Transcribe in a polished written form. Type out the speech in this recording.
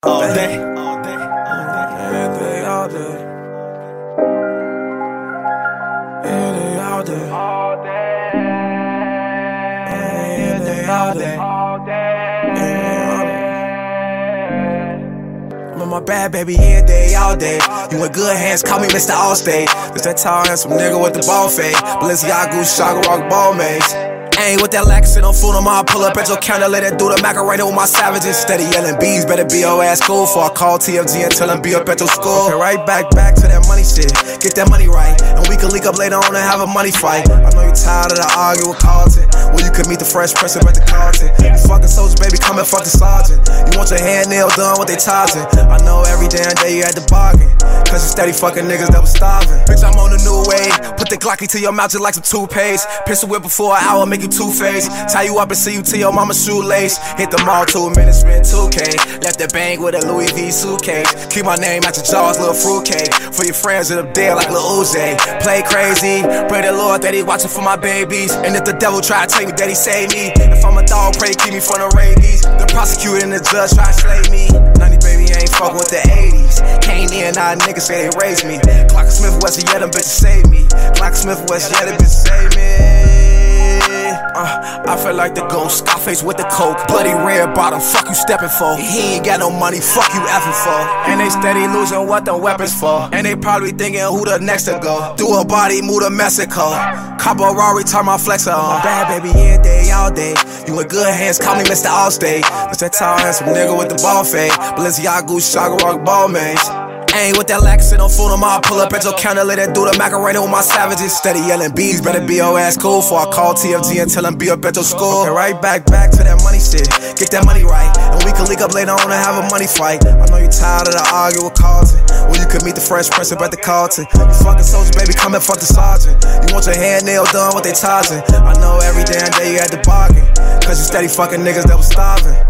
all day. All day. All day. All day. I'm on my bad, baby, every day, all day. You in good hands, call me Mr. Allstate. It's that tall, handsome nigga with the ball fade. Balenciaga, Shaga, rock, ball mates. Ain't with that lax, don't fool them all. Pull up at your counter, let it do the Macarena with my savages. Steady yelling bees, better be your ass cool. Before I call TFG and tell them be up at your school. Okay, right back to that money shit. Get that money right, and we can link up later on and have a money fight. I know you tired of the arguing with Carlton. Well, you could meet the fresh prince at the Carlton. You fucking soldiers, baby, come and fuck the sergeant. You want your hand nail done, what they charging? I know every damn day you had to bargain, cause you steady fucking niggas that was starving. Bitch, I'm on the new wave. Put the Glocky to your mouth just like some toothpaste. Pistol whip before an hour, make you two-faced. Tie you up and see you to your mama's shoelace. Hit the mall 2 minutes, spend 2K. Left the bank with a Louis V suitcase. Keep my name out your jaws, little fruitcake. For your friends that up there like Lil Uzi. Play crazy, pray the Lord that he watching for my babies. And if the devil try to take me, that he save me. If I'm a dog, pray keep me from the rabies. The prosecutor and the judge try to slay me. 90 baby ain't fucking with the 80s. Came in, now niggas say they raised me. Clark Smith West, yeah, them bitches save me. Clark Smith West, yeah, them bitches save me. I feel like the ghost, Scarface with the coke. Bloody red bottom, fuck you stepping for. He ain't got no money, fuck you effing for. And they steady losing what the weapons for. And they probably thinking who the next to go. Do a body, move to Mexico. Cop a Rari, turn my flexer on. Bad baby, every day, all day. You in good hands, call me Mr. Allstate. That's that tall, handsome nigga with the ball fade. Balenciaga, Shaga, rock, ball mates. Ain't with that lax, don't fool them all. Pull up at your counter, let it do the Macarena with my savages. Steady yelling bees, better be your ass cool. Before I call TFG and tell them be up at your school. Okay, right back to that money shit. Get that money right, and we can link up later on and have a money fight. I know you tired of the arguing with Carlton. Well, you could meet the fresh prince at the Carlton. You fucking soldiers, baby, come and fuck the sergeant. You want your hand nail done, what they charging? I know every damn day you had to bargain, cause you steady fucking niggas that was starving.